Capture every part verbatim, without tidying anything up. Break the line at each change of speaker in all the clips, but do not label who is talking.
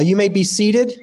You may be seated.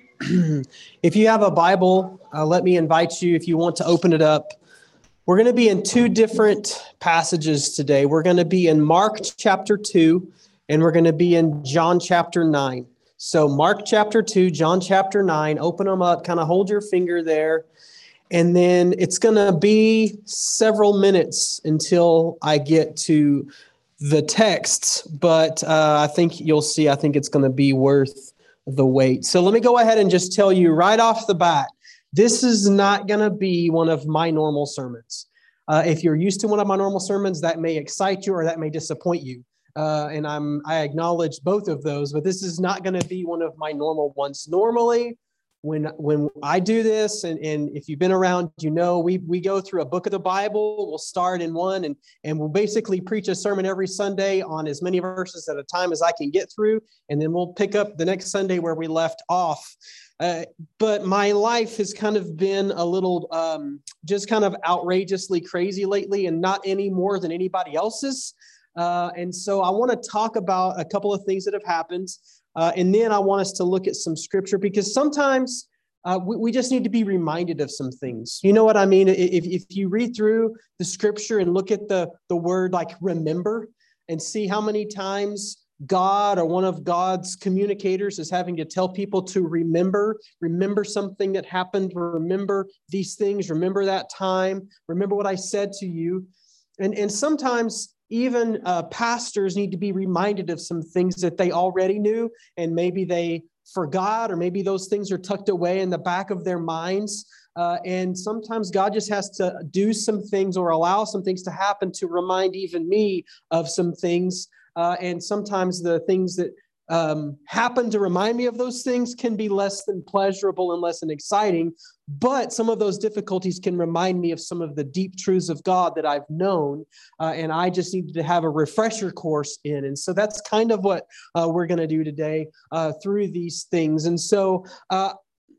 If you have a Bible, uh, let me invite you, if you want to open it up. We're going to be in two different passages today. We're going to be in Mark chapter two, and we're going to be in John chapter nine. So Mark chapter two, John chapter nine, open them up, kind of hold your finger there. And then it's going to be several minutes until I get to the texts, but uh, I think you'll see, I think it's going to be worth the wait. So let me go ahead and just tell you right off the bat, this is not going to be one of my normal sermons. Uh, if you're used to one of my normal sermons, that may excite you or that may disappoint you. Uh, and I'm, I acknowledge both of those, but this is not going to be one of my normal ones. Normally, when when I do this, and, and if you've been around, you know, we we go through a book of the Bible. We'll start in one, and, and we'll basically preach a sermon every Sunday on as many verses at a time as I can get through, and then we'll pick up the next Sunday where we left off. Uh, but my life has kind of been a little um, just kind of outrageously crazy lately, and not any more than anybody else's. Uh, and so I want to talk about a couple of things that have happened. Uh, and then I want us to look at some scripture, because sometimes uh, we, we just need to be reminded of some things. You know what I mean? If, if you read through the scripture and look at the, the word like remember, and see how many times God or one of God's communicators is having to tell people to remember, remember something that happened, remember these things, remember that time, remember what I said to you. And, and sometimes even uh, pastors need to be reminded of some things that they already knew, and maybe they forgot, or maybe those things are tucked away in the back of their minds. Uh, and sometimes God just has to do some things or allow some things to happen to remind even me of some things. Uh, and sometimes the things that um, happen to remind me of those things can be less than pleasurable and less than exciting. But some of those difficulties can remind me of some of the deep truths of God that I've known, uh, and I just need to have a refresher course in. And so that's kind of what uh, we're going to do today uh, through these things. And so uh,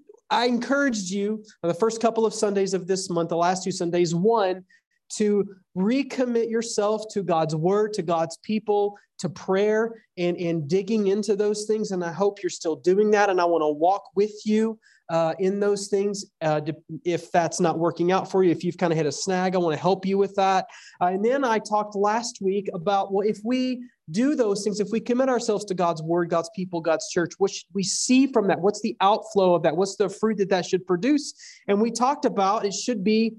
I encouraged you the first couple of Sundays of this month, the last two Sundays, one, to recommit yourself to God's word, to God's people, to prayer, and, and digging into those things. And I hope you're still doing that. And I want to walk with you uh, in those things. Uh, if that's not working out for you, if you've kind of hit a snag, I want to help you with that. Uh, and then I talked last week about, well, if we do those things, if we commit ourselves to God's word, God's people, God's church, what should we see from that? What's the outflow of that? What's the fruit that that should produce? And we talked about it should be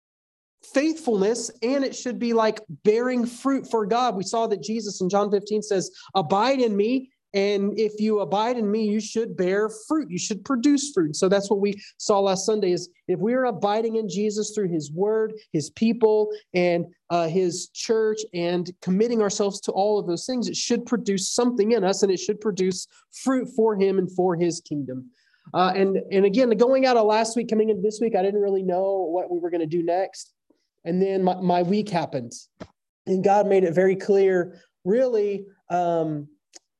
faithfulness, and it should be like bearing fruit for God. We saw that Jesus in John fifteen says, abide in me. And if you abide in me, you should bear fruit. You should produce fruit. So that's what we saw last Sunday, is if we're abiding in Jesus through his word, his people, and uh, his church, and committing ourselves to all of those things, it should produce something in us, and it should produce fruit for him and for his kingdom. Uh, and, and again, going out of last week, coming into this week, I didn't really know what we were going to do next. And then my, my week happened, and God made it very clear, really, um,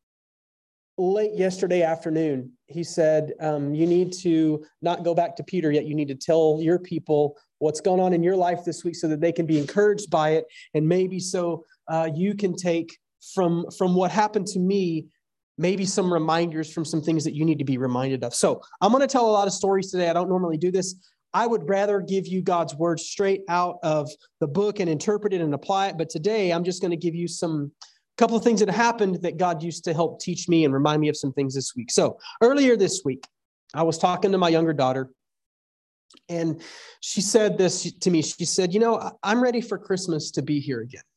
late yesterday afternoon. He said, um, you need to not go back to Peter yet. You need to tell your people what's going on in your life this week so that they can be encouraged by it. And maybe so uh, you can take from, from what happened to me, maybe some reminders from some things that you need to be reminded of. So I'm going to tell a lot of stories today. I don't normally do this. I would rather give you God's word straight out of the book and interpret it and apply it. But today I'm just going to give you some couple of things that happened that God used to help teach me and remind me of some things this week. So earlier this week, I was talking to my younger daughter, and she said this to me. She said, you know, I'm ready for Christmas to be here again.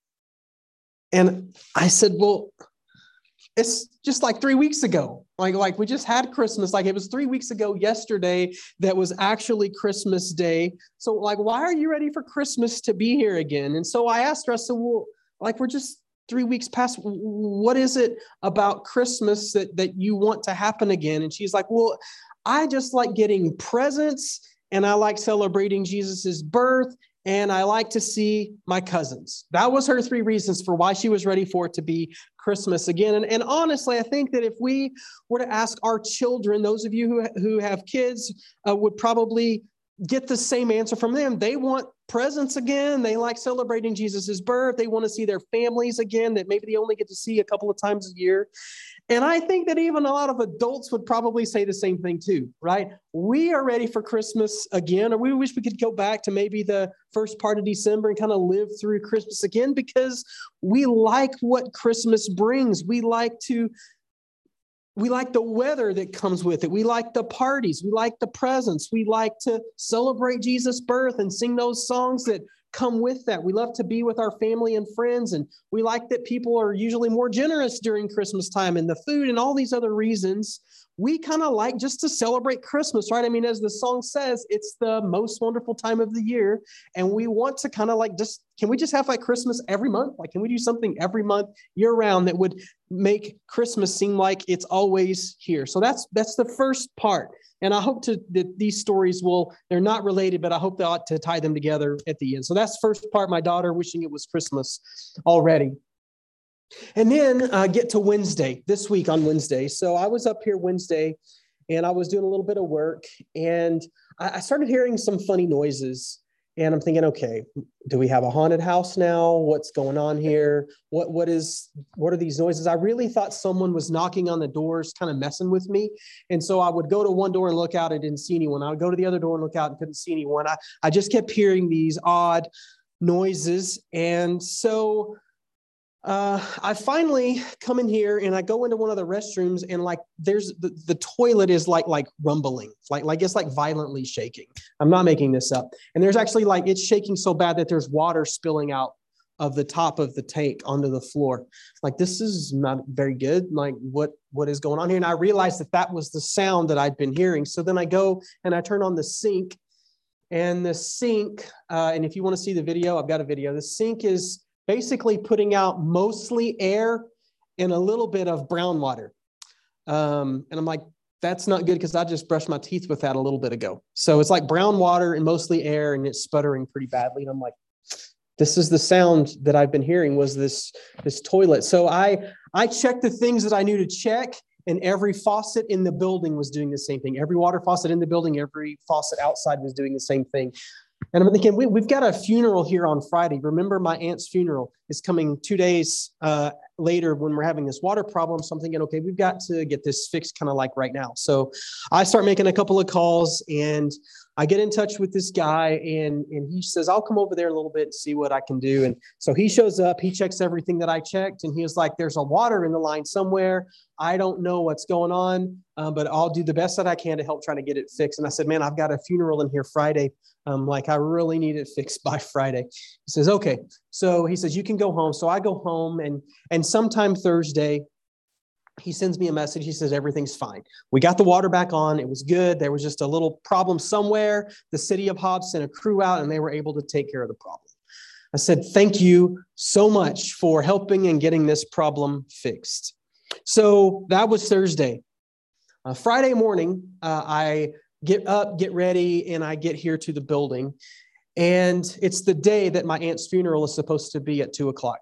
And I said, well, it's just like three weeks ago. Like, like we just had Christmas. Like it was three weeks ago yesterday that was actually Christmas Day. So like, why are you ready for Christmas to be here again? And so I asked her, I said, well, like we're just three weeks past. What is it about Christmas that, that you want to happen again? And she's like, well, I just like getting presents, and I like celebrating Jesus's birth, and I like to see my cousins. That was her three reasons for why she was ready for it to be Christmas again. And, and honestly, I think that if we were to ask our children, those of you who, who have kids uh, would probably get the same answer from them. They want presents again. They like celebrating Jesus's birth. They want to see their families again that maybe they only get to see a couple of times a year. And I think that even a lot of adults would probably say the same thing too, right? We are ready for Christmas again, or we wish we could go back to maybe the first part of December and kind of live through Christmas again, because we like what Christmas brings. We like to We like the weather that comes with it. We like the parties. We like the presents. We like to celebrate Jesus' birth and sing those songs that come with that. We love to be with our family and friends. And we like that people are usually more generous during Christmas time, and the food and all these other reasons. We kind of like just to celebrate Christmas, right? I mean, as the song says, it's the most wonderful time of the year. And we want to kind of like just, can we just have like Christmas every month? Like, can we do something every month year round that would make Christmas seem like it's always here? So that's, that's the first part. And I hope to, that these stories will, they're not related, but I hope they ought to tie them together at the end. So that's the first part, my daughter wishing it was Christmas already. And then uh, get to Wednesday, this week on Wednesday. So I was up here Wednesday and I was doing a little bit of work, and I, I started hearing some funny noises. And I'm thinking, okay, do we have a haunted house now? What's going on here? What, what is, what are these noises? I really thought someone was knocking on the doors, kind of messing with me. And so I would go to one door and look out, I didn't see anyone. I would go to the other door and look out and couldn't see anyone. I, I just kept hearing these odd noises. And so Uh, I finally come in here and I go into one of the restrooms, and like there's the, the toilet is like like rumbling, like like it's like violently shaking. I'm not making this up. And there's actually like it's shaking so bad that there's water spilling out of the top of the tank onto the floor. Like, this is not very good. Like, what what is going on here? And I realized that that was the sound that I'd been hearing. So then I go and I turn on the sink, and the sink, uh, and if you want to see the video, I've got a video. The sink is basically putting out mostly air and a little bit of brown water. Um, and I'm like, that's not good, because I just brushed my teeth with that a little bit ago. So it's like brown water and mostly air, and it's sputtering pretty badly. And I'm like, this is the sound that I've been hearing, was this, this toilet. So I, I checked the things that I knew to check, and every faucet in the building was doing the same thing. Every water faucet in the building, every faucet outside was doing the same thing. And I'm thinking, we, we've got a funeral here on Friday. Remember, my aunt's funeral is coming two days uh, later when we're having this water problem. So I'm thinking, okay, we've got to get this fixed kind of like right now. So I start making a couple of calls, and I get in touch with this guy, and, and he says, I'll come over there a little bit and see what I can do. And so he shows up, he checks everything that I checked, and he was like, there's a water in the line somewhere. I don't know what's going on, uh, but I'll do the best that I can to help try to get it fixed. And I said, man, I've got a funeral in here Friday. Um, like, I really need it fixed by Friday. He says, okay. So he says, you can go home. So I go home, and, and sometime Thursday, he sends me a message. He says, everything's fine. We got the water back on. It was good. There was just a little problem somewhere. The city of Hobbs sent a crew out, and they were able to take care of the problem. I said, thank you so much for helping and getting this problem fixed. So that was Thursday. Uh, Friday morning, uh, I get up, get ready, and I get here to the building. And it's the day that my aunt's funeral is supposed to be at two o'clock.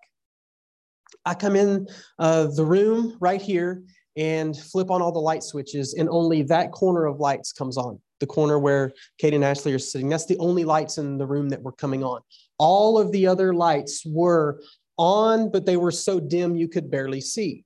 I come in uh, the room right here and flip on all the light switches, and only that corner of lights comes on, the corner where Kate and Ashley are sitting. That's the only lights in the room that were coming on. All of the other lights were on, but they were so dim you could barely see.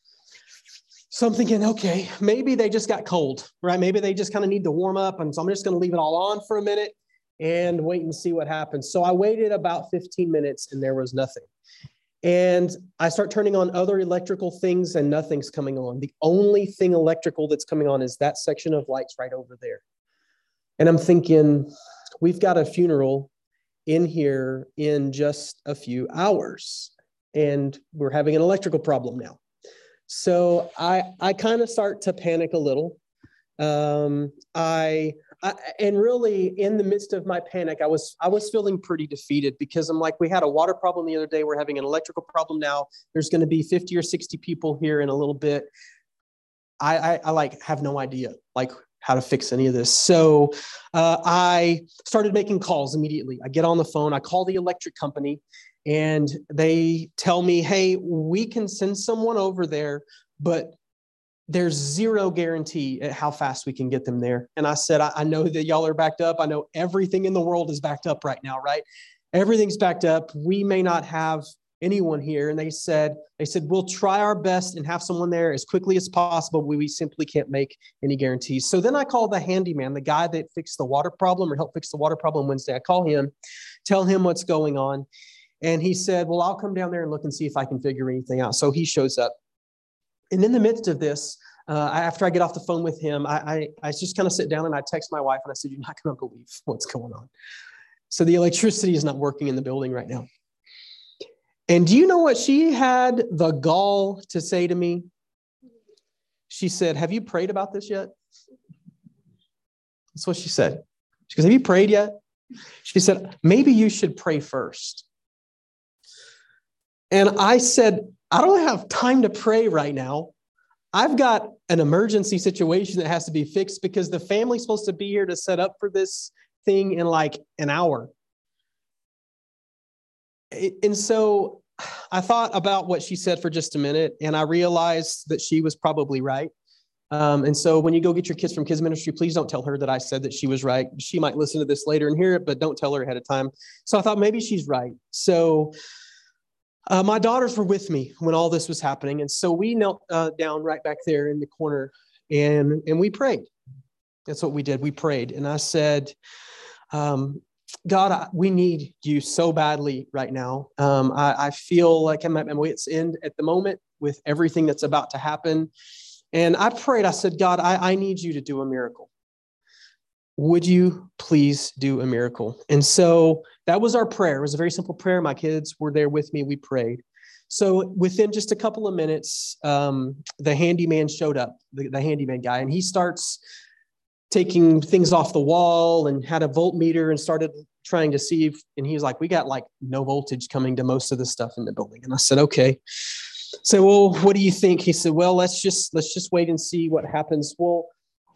So I'm thinking, okay, maybe they just got cold, right? Maybe they just kind of need to warm up. And so I'm just going to leave it all on for a minute and wait and see what happens. So I waited about fifteen minutes, and there was nothing. And I start turning on other electrical things, and nothing's coming on. The only thing electrical that's coming on is that section of lights right over there. And I'm thinking, we've got a funeral in here in just a few hours, and we're having an electrical problem now. So I, I kind of start to panic a little. Um, I, I, and really in the midst of my panic, I was, I was feeling pretty defeated, because I'm like, we had a water problem the other day. We're having an electrical problem now. There's going to be fifty or sixty people here in a little bit. I, I, I like have no idea like how to fix any of this. So uh, I started making calls immediately. I get on the phone, I call the electric company, and they tell me, hey, we can send someone over there, but there's zero guarantee at how fast we can get them there. And I said, I, I know that y'all are backed up. I know everything in the world is backed up right now, right? Everything's backed up. We may not have anyone here. And they said, they said, we'll try our best and have someone there as quickly as possible. We, we simply can't make any guarantees. So then I call the handyman, the guy that fixed the water problem or helped fix the water problem Wednesday. I call him, tell him what's going on. And he said, well, I'll come down there and look and see if I can figure anything out. So he shows up. And in the midst of this, uh, after I get off the phone with him, I, I, I just kind of sit down and I text my wife and I said, you're not going to believe what's going on. So the electricity is not working in the building right now. And do you know what she had the gall to say to me? She said, have you prayed about this yet? That's what she said. She goes, have you prayed yet? She said, maybe you should pray first. And I said, I don't have time to pray right now. I've got an emergency situation that has to be fixed because the family's supposed to be here to set up for this thing in like an hour. And so I thought about what she said for just a minute, and I realized that she was probably right. Um, and so when you go get your kids from kids ministry, please don't tell her that I said that she was right. She might listen to this later and hear it, but don't tell her ahead of time. So I thought maybe she's right. So uh, my daughters were with me when all this was happening. And so we knelt uh, down right back there in the corner and, and we prayed. That's what we did. We prayed. And I said, um, God, I, we need you so badly right now. Um, I, I feel like I'm at my wit's end at the moment with everything that's about to happen. And I prayed, I said, God, I, I need you to do a miracle. Would you please do a miracle? And so that was our prayer. It was a very simple prayer. My kids were there with me. We prayed. So within just a couple of minutes, um, the handyman showed up, the, the handyman guy, and he starts taking things off the wall and had a voltmeter and started trying to see if, and he was like, we got like no voltage coming to most of the stuff in the building. And I said, okay. So, well, what do you think? He said, well, let's just, let's just wait and see what happens. Well,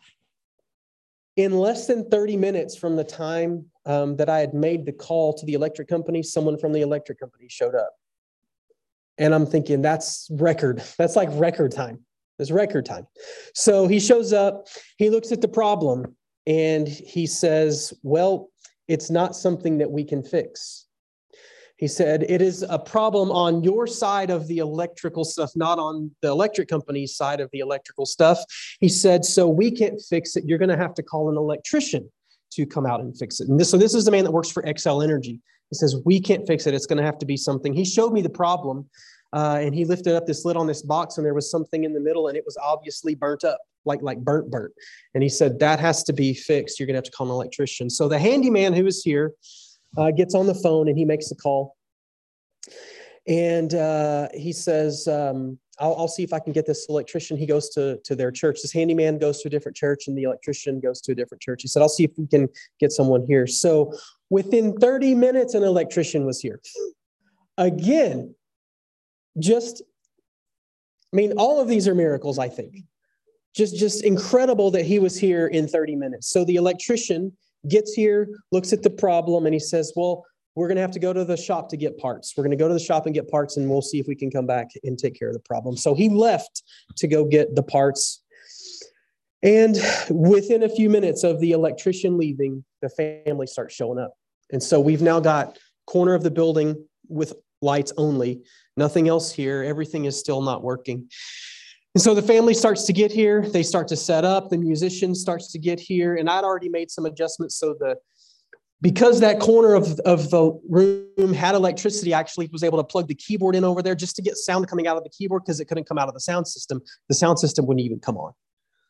in less than thirty minutes from the time um, that I had made the call to the electric company, someone from the electric company showed up. And I'm thinking that's record. That's like record time. It's record time. So he shows up, he looks at the problem and he says, well, it's not something that we can fix. He said, it is a problem on your side of the electrical stuff, not on the electric company's side of the electrical stuff. He said, so we can't fix it. You're going to have to call an electrician to come out and fix it. And this, so this is the man that works for Xcel Energy. He says, we can't fix it. It's going to have to be something. He showed me the problem. Uh, and he lifted up this lid on this box and there was something in the middle and it was obviously burnt up, like, like burnt, burnt. And he said, that has to be fixed. You're going to have to call an electrician. So the handyman who is here uh, gets on the phone and he makes the call. And uh, he says, um, I'll, I'll see if I can get this electrician. He goes to, to their church. This handyman goes to a different church and the electrician goes to a different church. He said, I'll see if we can get someone here. So within thirty minutes, an electrician was here. Again, just, I mean, all of these are miracles, I think. Just, just incredible that he was here in thirty minutes. So the electrician gets here, looks at the problem, and he says, well, we're going to have to go to the shop to get parts. We're going to go to the shop and get parts, and we'll see if we can come back and take care of the problem. So he left to go get the parts. And within a few minutes of the electrician leaving, the family starts showing up. And so we've now got corner of the building with lights only, nothing else here. Everything is still not working. And so the family starts to get here. They start to set up. The musician starts to get here. And I'd already made some adjustments so the Because that corner of, of the room had electricity, I actually was able to plug the keyboard in over there just to get sound coming out of the keyboard because it couldn't come out of the sound system. The sound system wouldn't even come on.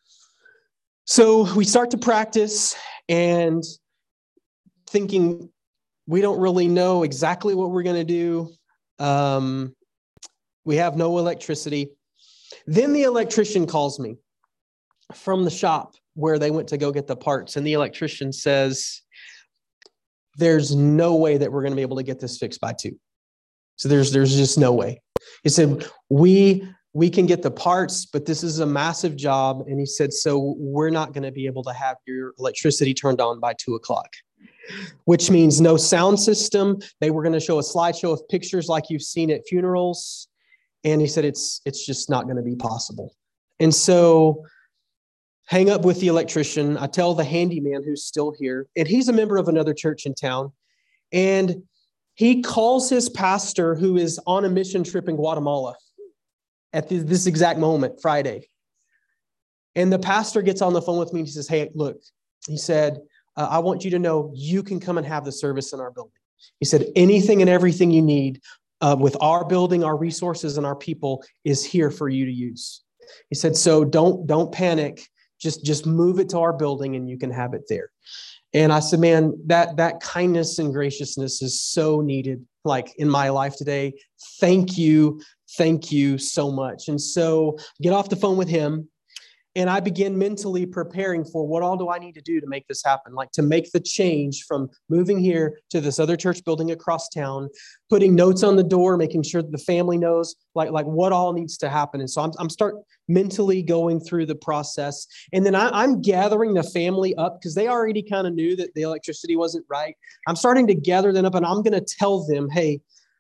So we start to practice and thinking we don't really know exactly what we're going to do. Um, we have no electricity. Then the electrician calls me from the shop where they went to go get the parts. And the electrician says, there's no way that we're going to be able to get this fixed by two. So there's, there's just no way. He said, we, we can get the parts, but this is a massive job. And he said, so we're not going to be able to have your electricity turned on by two o'clock, which means no sound system. They were going to show a slideshow of pictures like you've seen at funerals. And he said, it's, it's just not going to be possible. And so hang up with the electrician. I tell the handyman who's still here, and he's a member of another church in town. And he calls his pastor, who is on a mission trip in Guatemala at this exact moment, Friday. And the pastor gets on the phone with me and he says, hey, look, he said, uh, I want you to know you can come and have the service in our building. He said, anything and everything you need uh, with our building, our resources, and our people is here for you to use. He said, so don't, don't panic. Just, just move it to our building and you can have it there. And I said, man, that, that kindness and graciousness is so needed, like in my life today. Thank you. Thank you so much. And so get off the phone with him. And I begin mentally preparing for what all do I need to do to make this happen, like to make the change from moving here to this other church building across town, putting notes on the door, making sure that the family knows like, like what all needs to happen. And so I'm, I'm start mentally going through the process. And then I, I'm gathering the family up because they already kind of knew that the electricity wasn't right. I'm starting to gather them up and I'm going to tell them, hey,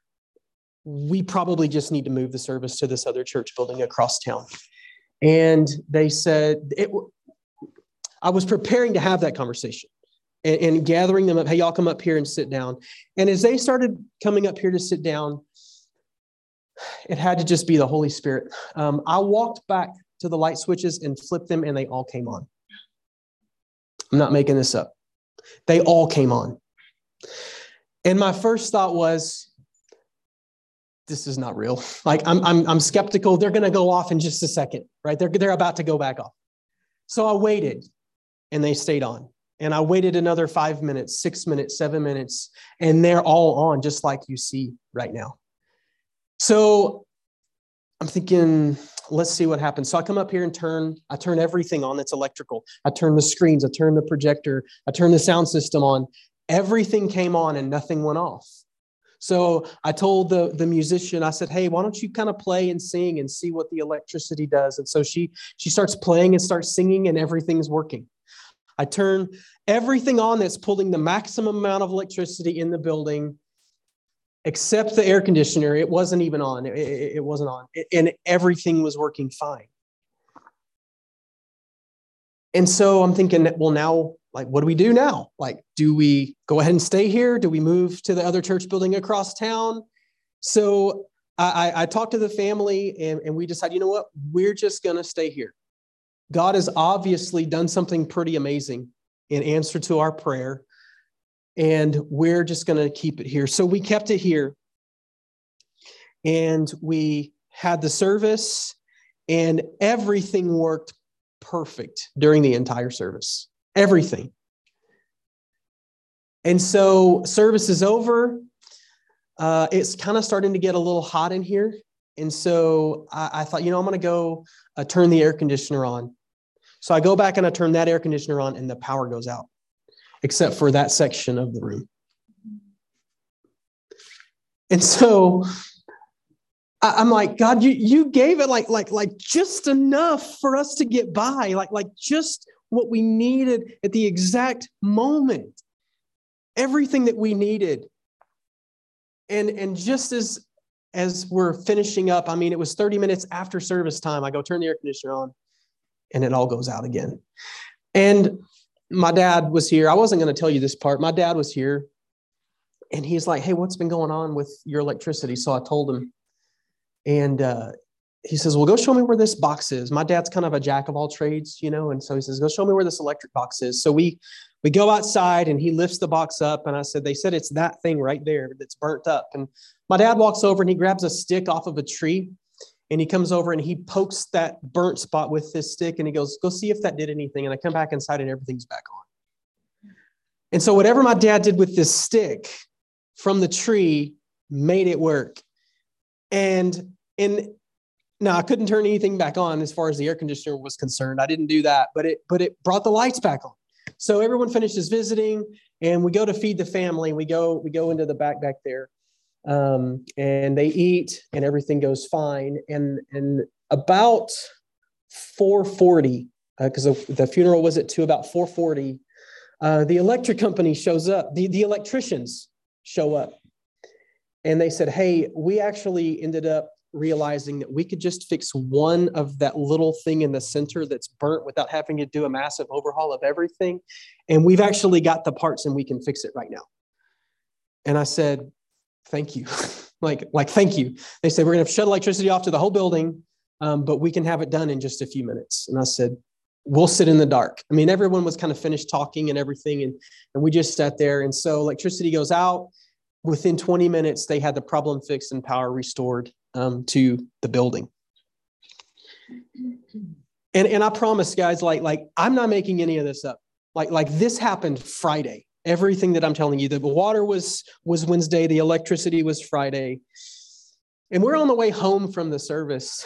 we probably just need to move the service to this other church building across town. And they said, it, I was preparing to have that conversation and, and gathering them up. Hey, y'all come up here and sit down. And as they started coming up here to sit down, it had to just be the Holy Spirit. Um, I walked back to the light switches and flipped them and they all came on. I'm not making this up. They all came on. And my first thought was, this is not real. Like I'm, I'm, I'm skeptical. They're going to go off in just a second, right? They're, they're about to go back off. So I waited and they stayed on. And I waited another five minutes, six minutes, seven minutes, and they're all on just like you see right now. So I'm thinking, let's see what happens. So I come up here and turn, I turn everything on that's electrical. I turn the screens, I turn the projector, I turn the sound system on. Everything came on and nothing went off. So I told the, the musician, I said, hey, why don't you kind of play and sing and see what the electricity does? And so she, she starts playing and starts singing and everything's working. I turn everything on that's pulling the maximum amount of electricity in the building, except the air conditioner. It wasn't even on. It, it, it wasn't on. And everything was working fine. And so I'm thinking, well, now, like, what do we do now? Like, do we go ahead and stay here? Do we move to the other church building across town? So I, I, I talked to the family and, and we decided, you know what? We're just going to stay here. God has obviously done something pretty amazing in answer to our prayer. And we're just going to keep it here. So we kept it here. And we had the service and everything worked perfect during the entire service. Everything. And so service is over. Uh, it's kind of starting to get a little hot in here. And so I, I thought, you know, I'm going to go uh, turn the air conditioner on. So I go back and I turn that air conditioner on and the power goes out, except for that section of the room. And so I, I'm like, God, you, you gave it like, like, like just enough for us to get by, like, like just what we needed at the exact moment, everything that we needed. And, and just as, as we're finishing up, I mean, it was thirty minutes after service time. I go turn the air conditioner on and it all goes out again. And my dad was here. I wasn't going to tell you this part. My dad was here and he's like, hey, what's been going on with your electricity? So I told him, and, uh, he says, well, go show me where this box is. My dad's kind of a jack of all trades, you know? And so he says, go show me where this electric box is. So we, we go outside and he lifts the box up. And I said, they said, it's that thing right there that's burnt up. And my dad walks over and he grabs a stick off of a tree and he comes over and he pokes that burnt spot with this stick. And he goes, go see if that did anything. And I come back inside and everything's back on. And so whatever my dad did with this stick from the tree made it work. And in, Now, I couldn't turn anything back on as far as the air conditioner was concerned. I didn't do that, but it but it brought the lights back on. So everyone finishes visiting, and we go to feed the family. We go we go into the back back there, um, and they eat, and everything goes fine. And and about four forty, because uh, the funeral was at two, about four forty, uh, the electric company shows up. The the electricians show up, and they said, "Hey, we actually ended up realizing that we could just fix one of that little thing in the center that's burnt without having to do a massive overhaul of everything. And we've actually got the parts and we can fix it right now. And I said, thank you. like, like, thank you. They said, we're going to shut electricity off to the whole building, um, but we can have it done in just a few minutes. And I said, we'll sit in the dark. I mean, everyone was kind of finished talking and everything. And, and we just sat there. And so electricity goes out. Within twenty minutes, they had the problem fixed and power restored um, to the building. And, and I promise, guys, like, like I'm not making any of this up. Like, like this happened Friday. Everything that I'm telling you, the water was, was Wednesday, the electricity was Friday. And we're on the way home from the service.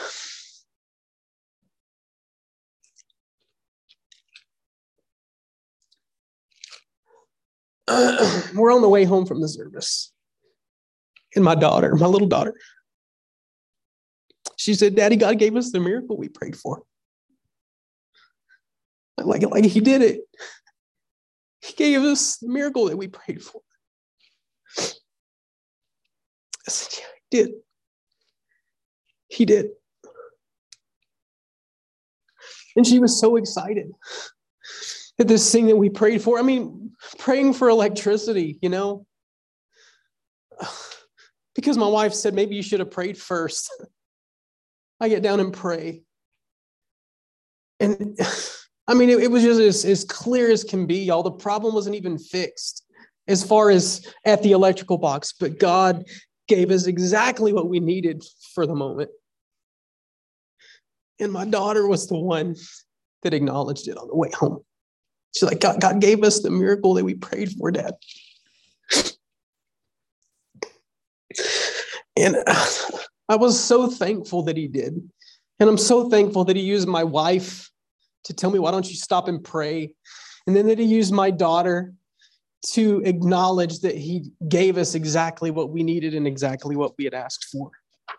Uh, we're on the way home from the service. And my daughter, my little daughter, she said, Daddy, God gave us the miracle we prayed for. Like, like he did it. He gave us the miracle that we prayed for. I said, yeah, he did. He did. And she was so excited that this thing that we prayed for, I mean, praying for electricity, you know, because my wife said, maybe you should have prayed first. I get down and pray. And I mean, it, it was just as, as clear as can be, y'all. The problem wasn't even fixed as far as at the electrical box, but God gave us exactly what we needed for the moment. And my daughter was the one that acknowledged it on the way home. She's like, God, God gave us the miracle that we prayed for, Dad. And I was so thankful that he did. And I'm so thankful that he used my wife to tell me, why don't you stop and pray? And then that he used my daughter to acknowledge that he gave us exactly what we needed and exactly what we had asked for.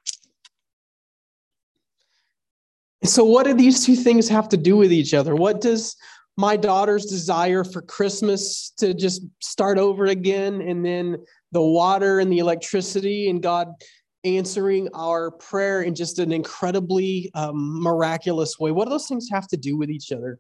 And so what do these two things have to do with each other? What does my daughter's desire for Christmas to just start over again, and then the water and the electricity and God answering our prayer in just an incredibly um, miraculous way, what do those things have to do with each other?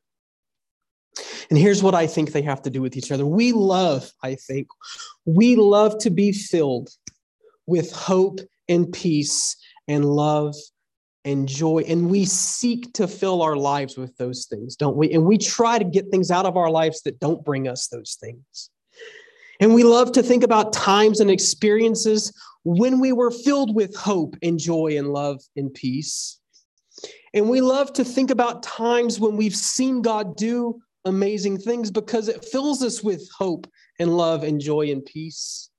And here's what I think they have to do with each other. We love, I think, we love to be filled with hope and peace and love and joy. And we seek to fill our lives with those things, don't we? And we try to get things out of our lives that don't bring us those things. And we love to think about times and experiences when we were filled with hope and joy and love and peace. And we love to think about times when we've seen God do amazing things because it fills us with hope and love and joy and peace.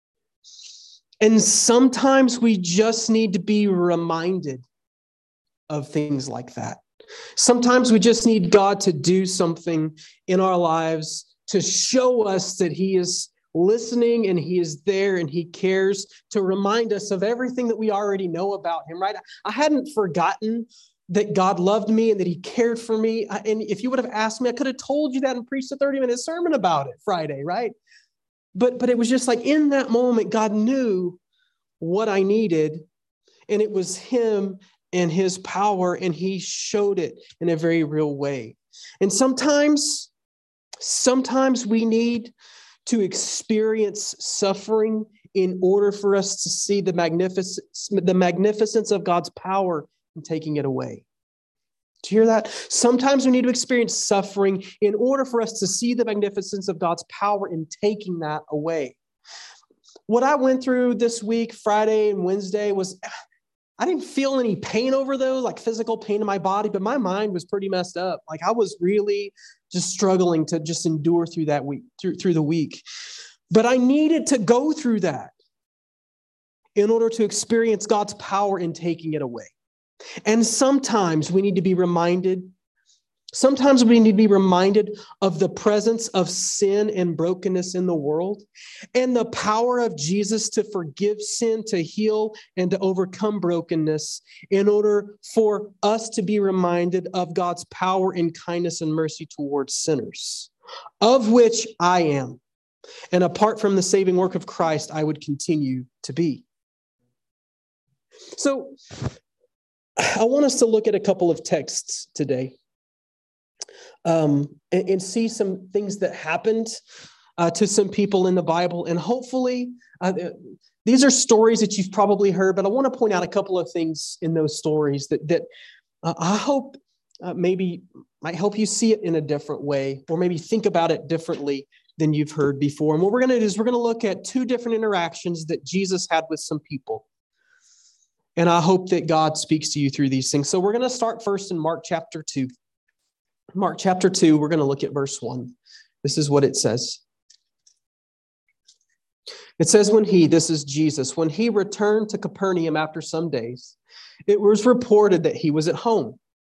And sometimes we just need to be reminded of things like that. Sometimes we just need God to do something in our lives to show us that he is listening and he is there and he cares, to remind us of everything that we already know about him, right? I hadn't forgotten that God loved me and that he cared for me. And if you would have asked me, I could have told you that and preached a thirty minute sermon about it Friday, right? But, but it was just like in that moment, God knew what I needed, and it was him and his power, and he showed it in a very real way. And sometimes, sometimes we need to experience suffering in order for us to see the magnificence, the magnificence of God's power in taking it away. Do you hear that? Sometimes we need to experience suffering in order for us to see the magnificence of God's power in taking that away. What I went through this week, Friday and Wednesday, was I didn't feel any pain over those, like physical pain in my body, but my mind was pretty messed up. Like I was really just struggling to just endure through that week, through, through the week. But I needed to go through that in order to experience God's power in taking it away. And sometimes we need to be reminded, sometimes we need to be reminded of the presence of sin and brokenness in the world and the power of Jesus to forgive sin, to heal, and to overcome brokenness in order for us to be reminded of God's power and kindness and mercy towards sinners, of which I am. And apart from the saving work of Christ, I would continue to be. So I want us to look at a couple of texts today um, and, and see some things that happened uh, to some people in the Bible. And hopefully, uh, these are stories that you've probably heard, but I want to point out a couple of things in those stories that, that uh, I hope uh, maybe might help you see it in a different way, or maybe think about it differently than you've heard before. And what we're going to do is we're going to look at two different interactions that Jesus had with some people. And I hope that God speaks to you through these things. So we're going to start first in Mark chapter two. Mark chapter two, we're going to look at verse one. This is what it says. It says, when he, this is Jesus, when he returned to Capernaum after some days, it was reported that he was at home.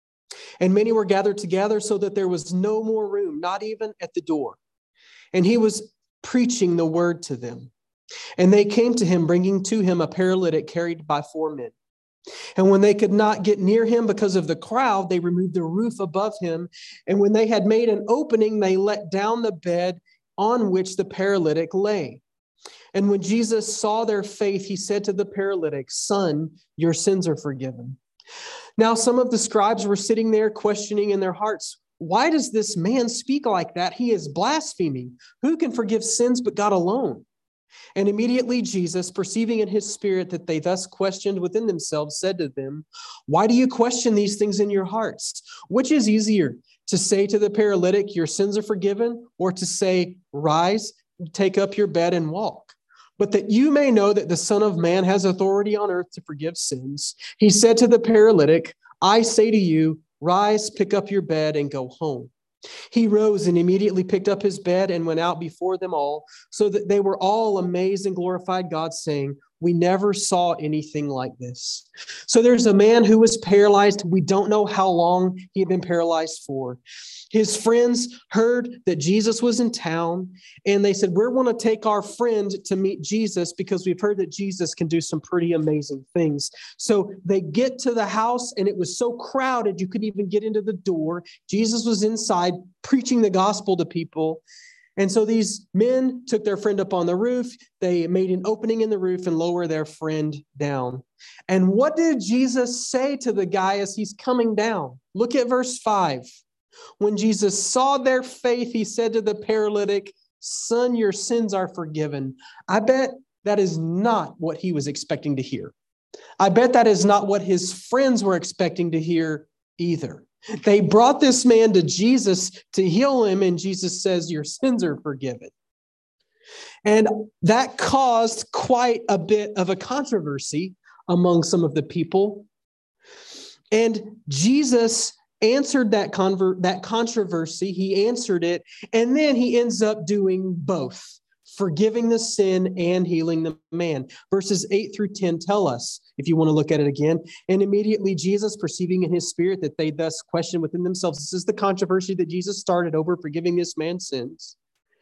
And many were gathered together so that there was no more room, not even at the door. And he was preaching the word to them. And they came to him, bringing to him a paralytic carried by four men. And when they could not get near him because of the crowd, they removed the roof above him. And when they had made an opening, they let down the bed on which the paralytic lay. And when Jesus saw their faith, he said to the paralytic, "Son, your sins are forgiven." Now, some of the scribes were sitting there questioning in their hearts, "Why does this man speak like that? He is blaspheming. Who can forgive sins but God alone?" And immediately Jesus, perceiving in his spirit that they thus questioned within themselves, said to them, "Why do you question these things in your hearts? Which is easier, to say to the paralytic, 'Your sins are forgiven,' or to say, 'Rise, take up your bed and walk'? But that you may know that the Son of Man has authority on earth to forgive sins, he said to the paralytic, 'I say to you, rise, pick up your bed and go home.' He rose and immediately picked up his bed and went out before them all, so that they were all amazed and glorified God, saying, 'We never saw anything like this.'" So there's a man who was paralyzed. We don't know how long he had been paralyzed for. His friends heard that Jesus was in town, and they said, "We want to take our friend to meet Jesus because we've heard that Jesus can do some pretty amazing things." So they get to the house, and it was so crowded you couldn't even get into the door. Jesus was inside preaching the gospel to people. And so these men took their friend up on the roof. They made an opening in the roof and lowered their friend down. And what did Jesus say to the guy as he's coming down? Look at verse five. When Jesus saw their faith, he said to the paralytic, "Son, your sins are forgiven." I bet that is not what he was expecting to hear. I bet that is not what his friends were expecting to hear either. They brought this man to Jesus to heal him, and Jesus says, "Your sins are forgiven." And that caused quite a bit of a controversy among some of the people. And Jesus answered that conver- that controversy. He answered it, and then he ends up doing both, forgiving the sin and healing the man. Verses eight through ten tell us, if you want to look at it again, "And immediately Jesus, perceiving in his spirit that they thus questioned within themselves," this is the controversy that Jesus started over forgiving this man's sins.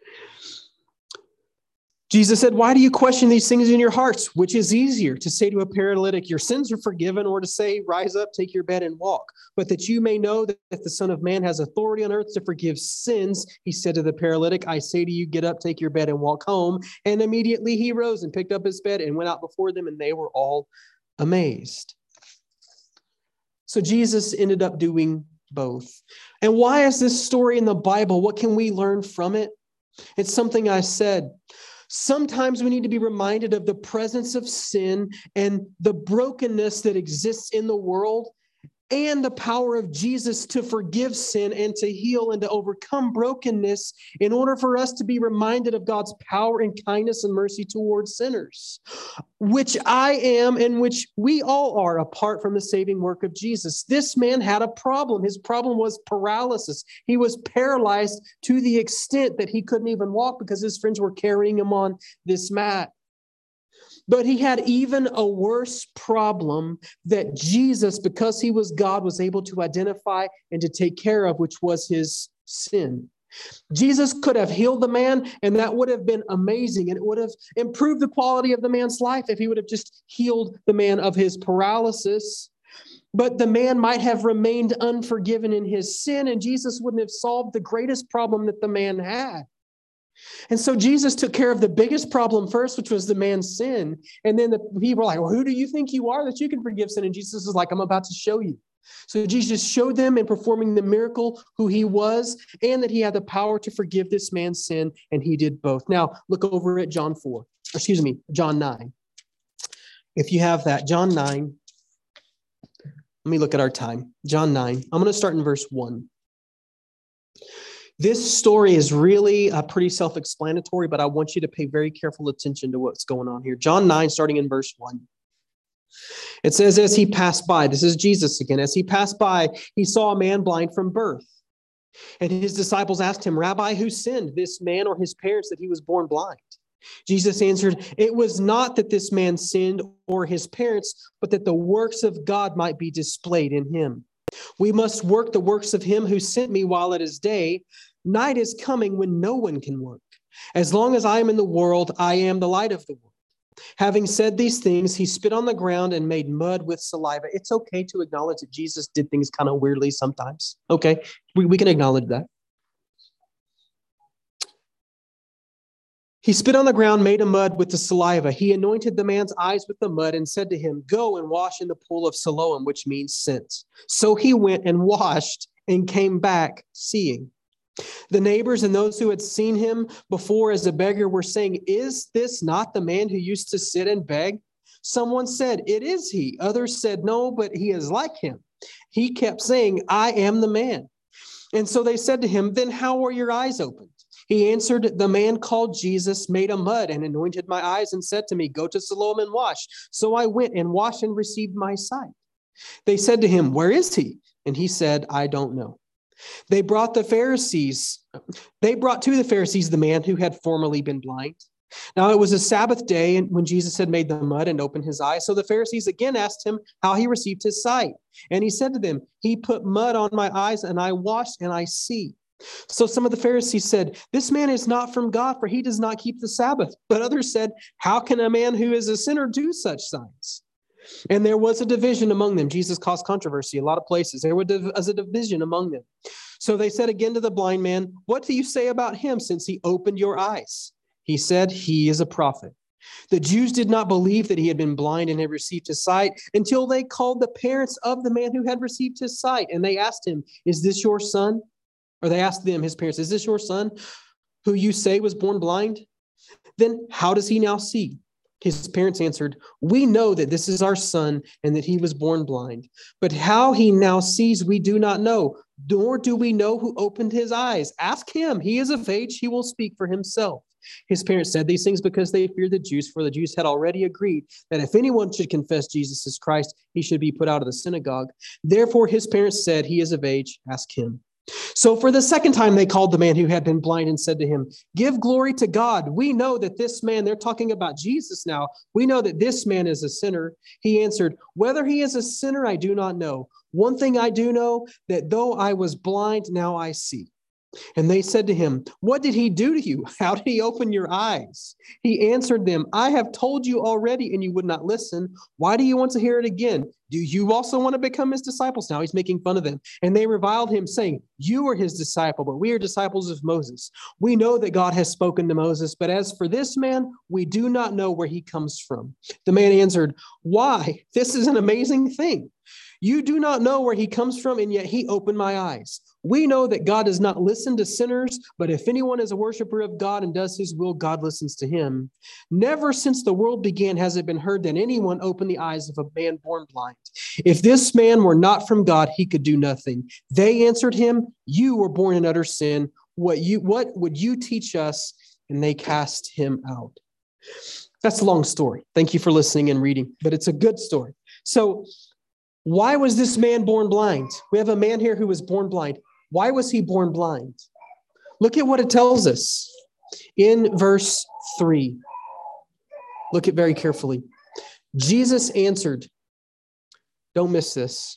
Jesus said, "Why do you question these things in your hearts? Which is easier, to say to a paralytic, 'Your sins are forgiven,' or to say, 'Rise up, take your bed and walk'? But that you may know that the Son of Man has authority on earth to forgive sins," he said to the paralytic, "I say to you, get up, take your bed and walk home." And immediately he rose and picked up his bed and went out before them, and they were all amazed. So Jesus ended up doing both. And why is this story in the Bible? What can we learn from it? It's something I said. Sometimes we need to be reminded of the presence of sin and the brokenness that exists in the world, and the power of Jesus to forgive sin and to heal and to overcome brokenness, in order for us to be reminded of God's power and kindness and mercy towards sinners, which I am and which we all are apart from the saving work of Jesus. This man had a problem. His problem was paralysis. He was paralyzed to the extent that he couldn't even walk because his friends were carrying him on this mat. But he had even a worse problem that Jesus, because he was God, was able to identify and to take care of, which was his sin. Jesus could have healed the man, and that would have been amazing, and it would have improved the quality of the man's life if he would have just healed the man of his paralysis. But the man might have remained unforgiven in his sin, and Jesus wouldn't have solved the greatest problem that the man had. And so Jesus took care of the biggest problem first, which was the man's sin. And then the people were like, well, who do you think you are that you can forgive sin? And Jesus is like, I'm about to show you. So Jesus showed them in performing the miracle who he was and that he had the power to forgive this man's sin. And he did both. Now look over at John four, excuse me, John nine. If you have that, John nine, let me look at our time. John nine, I'm going to start in verse one. This story is really uh, pretty self-explanatory, but I want you to pay very careful attention to what's going on here. John nine, starting in verse one. It says, as he passed by, this is Jesus again, as he passed by, he saw a man blind from birth. And his disciples asked him, Rabbi, who sinned, this man or his parents, that he was born blind? Jesus answered, it was not that this man sinned or his parents, but that the works of God might be displayed in him. We must work the works of him who sent me while it is day. Night is coming when no one can work. As long as I am in the world, I am the light of the world. Having said these things, he spit on the ground and made mud with saliva. It's okay to acknowledge that Jesus did things kind of weirdly sometimes. Okay, we, we can acknowledge that. He spit on the ground, made a mud with the saliva. He anointed the man's eyes with the mud and said to him, go and wash in the pool of Siloam, which means sent. So he went and washed and came back seeing. The neighbors and those who had seen him before as a beggar were saying, is this not the man who used to sit and beg? Someone said, it is he. Others said, no, but he is like him. He kept saying, I am the man. And so they said to him, then how are your eyes opened? He answered, the man called Jesus made a mud and anointed my eyes and said to me, go to Siloam and wash. So I went and washed and received my sight. They said to him, where is he? And he said, I don't know. They brought the Pharisees, they brought to the Pharisees the man who had formerly been blind. Now it was a Sabbath day when Jesus had made the mud and opened his eyes. So the Pharisees again asked him how he received his sight. And he said to them, he put mud on my eyes and I washed and I see. So some of the Pharisees said, this man is not from God, for he does not keep the Sabbath. But others said, how can a man who is a sinner do such signs? And there was a division among them. Jesus caused controversy a lot of places. There was a division among them. So they said again to the blind man, what do you say about him since he opened your eyes? He said, he is a prophet. The Jews did not believe that he had been blind and had received his sight until they called the parents of the man who had received his sight. And they asked him, is this your son? Or they asked them, his parents, is this your son who you say was born blind? Then how does he now see? His parents answered, we know that this is our son and that he was born blind. But how he now sees, we do not know, nor do we know who opened his eyes. Ask him. He is of age. He will speak for himself. His parents said these things because they feared the Jews, for the Jews had already agreed that if anyone should confess Jesus as Christ, he should be put out of the synagogue. Therefore, his parents said, he is of age. Ask him. So for the second time, they called the man who had been blind and said to him, give glory to God. We know that this man, they're talking about Jesus now. We know that this man is a sinner. He answered, whether he is a sinner, I do not know. One thing I do know, that though I was blind, now I see. And they said to him, what did he do to you? How did he open your eyes? He answered them, I have told you already, and you would not listen. Why do you want to hear it again? Do you also want to become his disciples? Now he's making fun of them. And they reviled him, saying, you are his disciple, but we are disciples of Moses. We know that God has spoken to Moses, but as for this man, we do not know where he comes from. The man answered, why? This is an amazing thing. You do not know where he comes from, and yet he opened my eyes. We know that God does not listen to sinners, but if anyone is a worshiper of God and does his will, God listens to him. Never since the world began has it been heard that anyone opened the eyes of a man born blind. If this man were not from God, he could do nothing. They answered him, you were born in utter sin. What you, what would you teach us? And they cast him out. That's a long story. Thank you for listening and reading, but it's a good story. So why was this man born blind? We have a man here who was born blind. Why was he born blind? Look at what it tells us in verse three. Look at very carefully. Jesus answered, don't miss this.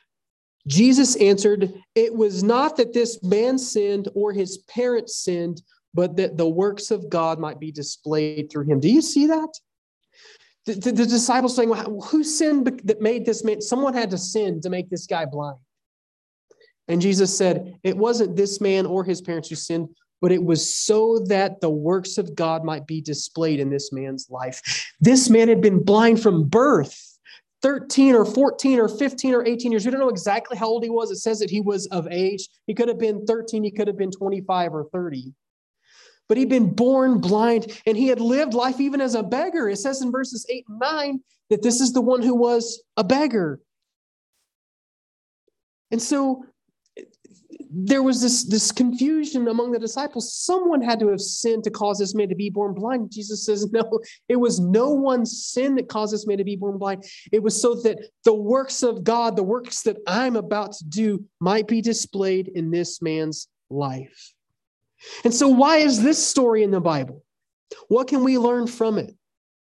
Jesus answered, it was not that this man sinned or his parents sinned, but that the works of God might be displayed through him. Do you see that? The, the, the disciples saying, well, who sinned that made this man? Someone had to sin to make this guy blind. And Jesus said, it wasn't this man or his parents who sinned, but it was so that the works of God might be displayed in this man's life. This man had been blind from birth, thirteen or fourteen or fifteen or eighteen years. We don't know exactly how old he was. It says that he was of age. He could have been thirteen. He could have been twenty-five or thirty. But he'd been born blind, and he had lived life even as a beggar. It says in verses eight and nine that this is the one who was a beggar. And so there was this, this confusion among the disciples. Someone had to have sinned to cause this man to be born blind. Jesus says, no, it was no one's sin that caused this man to be born blind. It was so that the works of God, the works that I'm about to do, might be displayed in this man's life. And so why is this story in the Bible? What can we learn from it?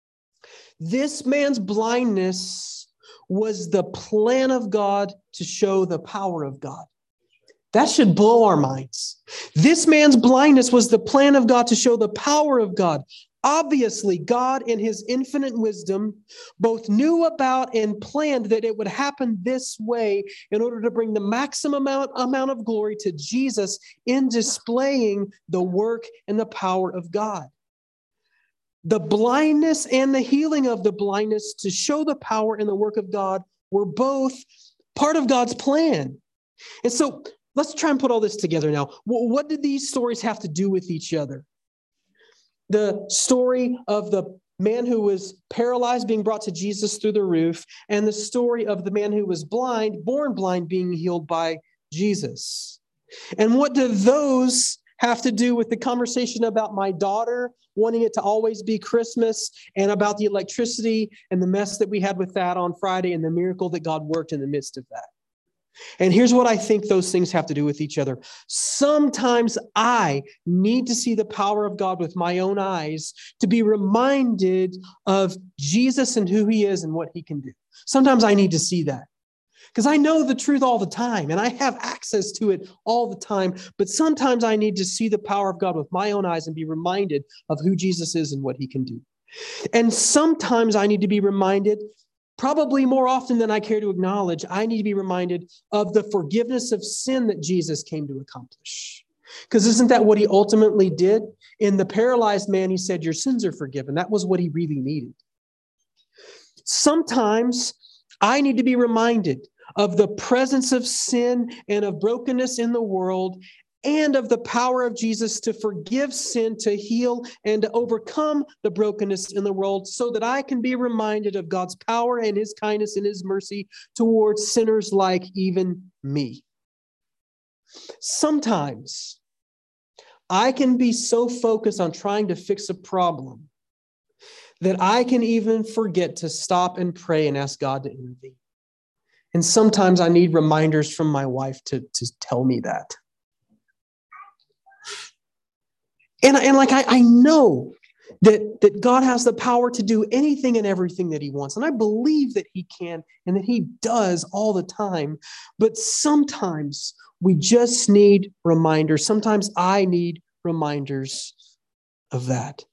This man's blindness was the plan of God to show the power of God. That should blow our minds. This man's blindness was the plan of God to show the power of God. Obviously, God in his infinite wisdom both knew about and planned that it would happen this way in order to bring the maximum amount, amount of glory to Jesus in displaying the work and the power of God. The blindness and the healing of the blindness to show the power and the work of God were both part of God's plan. And so let's try and put all this together now. What did these stories have to do with each other? The story of the man who was paralyzed being brought to Jesus through the roof, and the story of the man who was blind, born blind, being healed by Jesus. And what do those have to do with the conversation about my daughter wanting it to always be Christmas, and about the electricity and the mess that we had with that on Friday and the miracle that God worked in the midst of that? And here's what I think those things have to do with each other. Sometimes I need to see the power of God with my own eyes to be reminded of Jesus and who he is and what he can do. Sometimes I need to see that because I know the truth all the time and I have access to it all the time. But sometimes I need to see the power of God with my own eyes and be reminded of who Jesus is and what he can do. And sometimes I need to be reminded, probably more often than I care to acknowledge, I need to be reminded of the forgiveness of sin that Jesus came to accomplish. Because isn't that what he ultimately did? In the paralyzed man, he said, your sins are forgiven. That was what he really needed. Sometimes I need to be reminded of the presence of sin and of brokenness in the world, and of the power of Jesus to forgive sin, to heal, and to overcome the brokenness in the world, so that I can be reminded of God's power and his kindness and his mercy towards sinners like even me. Sometimes I can be so focused on trying to fix a problem that I can even forget to stop and pray and ask God to intervene. And sometimes I need reminders from my wife to, to tell me that. And, and like, I, I know that, that God has the power to do anything and everything that he wants. And I believe that he can and that he does all the time. But sometimes we just need reminders. Sometimes I need reminders of that.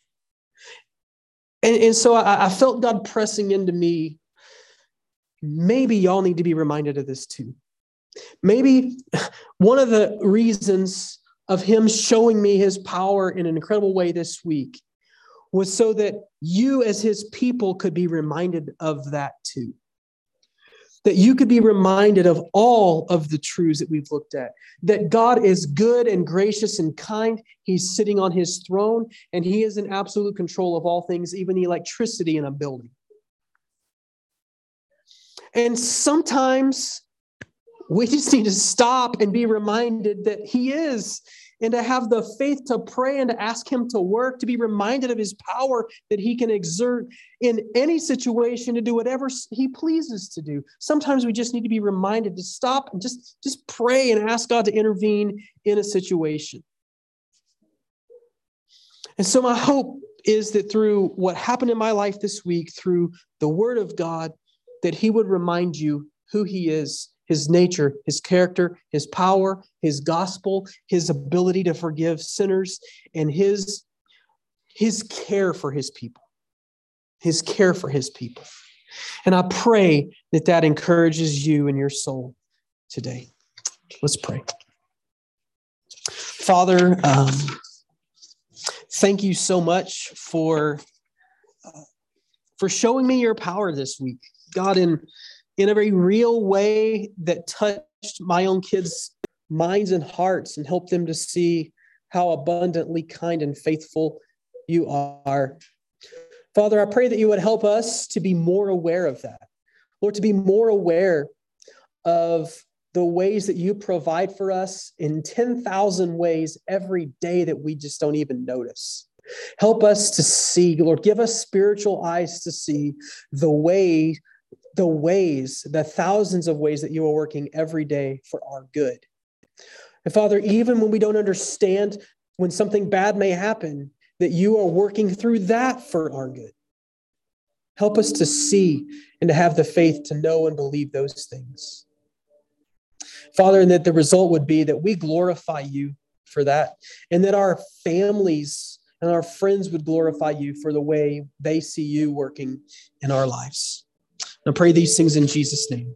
And, and so I, I felt God pressing into me. Maybe y'all need to be reminded of this too. Maybe one of the reasons of him showing me his power in an incredible way this week was so that you as his people could be reminded of that too. That you could be reminded of all of the truths that we've looked at. That God is good and gracious and kind. He's sitting on his throne and he is in absolute control of all things, even the electricity in a building. And sometimes we just need to stop and be reminded that he is, and to have the faith to pray and to ask him to work, to be reminded of his power that he can exert in any situation to do whatever he pleases to do. Sometimes we just need to be reminded to stop and just, just pray and ask God to intervene in a situation. And so my hope is that through what happened in my life this week, through the word of God, that he would remind you who he is, his nature, his character, his power, his gospel, his ability to forgive sinners, and his, his care for his people, his care for his people. And I pray that that encourages you in your soul today. Let's pray. Father, um, thank you so much for uh, for showing me your power this week, God, in in a very real way that touched my own kids' minds and hearts and helped them to see how abundantly kind and faithful you are. Father, I pray that you would help us to be more aware of that. Lord, to be more aware of the ways that you provide for us in ten thousand ways every day that we just don't even notice. Help us to see, Lord, give us spiritual eyes to see the way, the ways, the thousands of ways that you are working every day for our good. And Father, even when we don't understand, when something bad may happen, that you are working through that for our good. Help us to see and to have the faith to know and believe those things. Father, and that the result would be that we glorify you for that, and that our families and our friends would glorify you for the way they see you working in our lives. I pray these things in Jesus' name.